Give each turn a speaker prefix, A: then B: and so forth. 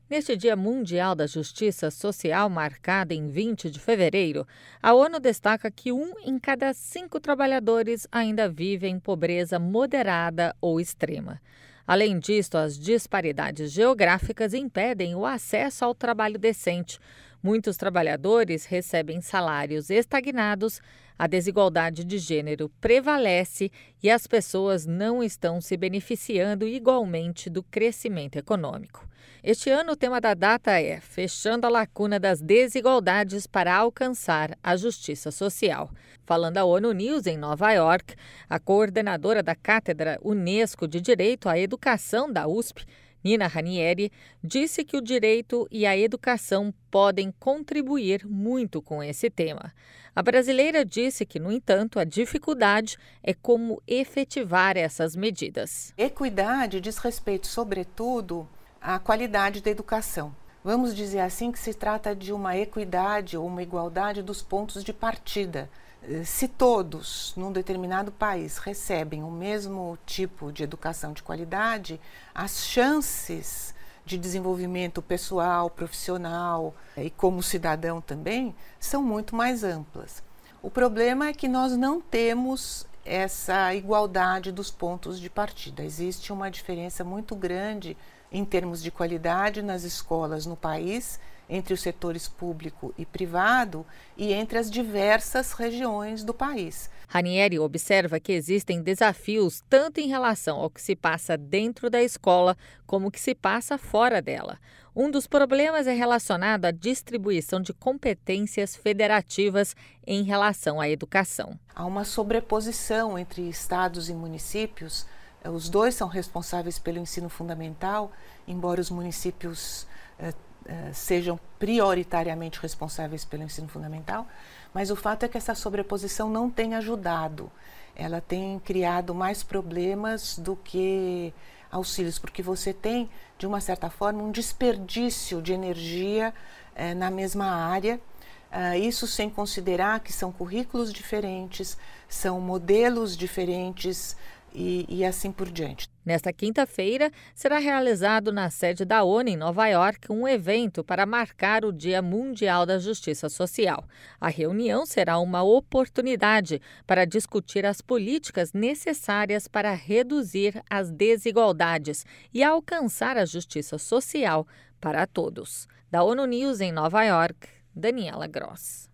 A: Neste Dia Mundial da Justiça Social, marcado em 20 de fevereiro, a ONU destaca que 1 em cada 5 trabalhadores ainda vive em pobreza moderada ou extrema. Além disso, as disparidades geográficas impedem o acesso ao trabalho decente. Muitos trabalhadores recebem salários estagnados, a desigualdade de gênero prevalece e as pessoas não estão se beneficiando igualmente do crescimento econômico. Este ano, o tema da data é Fechando a Lacuna das Desigualdades para Alcançar a Justiça Social. Falando à ONU News em Nova York, a coordenadora da Cátedra Unesco de Direito à Educação da USP, Nina Ranieri, disse que o direito e a educação podem contribuir muito com esse tema. A brasileira disse que, no entanto, a dificuldade é como efetivar essas medidas.
B: Equidade diz respeito, sobretudo, à qualidade da educação. Vamos dizer assim que se trata de uma equidade ou uma igualdade dos pontos de partida. Se todos, num determinado país, recebem o mesmo tipo de educação de qualidade, as chances de desenvolvimento pessoal, profissional e como cidadão também são muito mais amplas. O problema é que nós não temos essa igualdade dos pontos de partida. Existe uma diferença muito grande em termos de qualidade nas escolas no país, entre os setores público e privado e entre as diversas regiões do país.
A: Ranieri observa que existem desafios tanto em relação ao que se passa dentro da escola como o que se passa fora dela. Um dos problemas é relacionado à distribuição de competências federativas em relação à educação.
B: Há uma sobreposição entre estados e municípios. Os dois são responsáveis pelo ensino fundamental, embora os municípios sejam prioritariamente responsáveis pelo ensino fundamental, mas o fato é que essa sobreposição não tem ajudado. Ela tem criado mais problemas do que auxílios, porque você tem, de uma certa forma, um desperdício de energia na mesma área. Isso sem considerar que são currículos diferentes, são modelos diferentes e assim por diante.
A: Nesta quinta-feira, será realizado na sede da ONU em Nova York um evento para marcar o Dia Mundial da Justiça Social. A reunião será uma oportunidade para discutir as políticas necessárias para reduzir as desigualdades e alcançar a justiça social para todos. Da ONU News em Nova York, Daniela Gross.